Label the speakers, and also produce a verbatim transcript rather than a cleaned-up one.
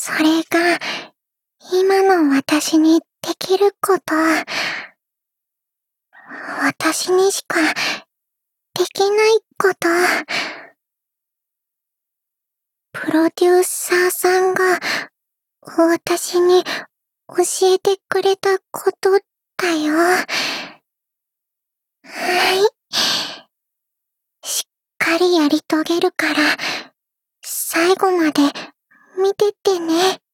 Speaker 1: それが、今の私にできること。私にしか、できないこと。プロデューサーさんが、私に教えてくれたことだよ。はい。しっかりやり遂げるから、最後まで見ててね。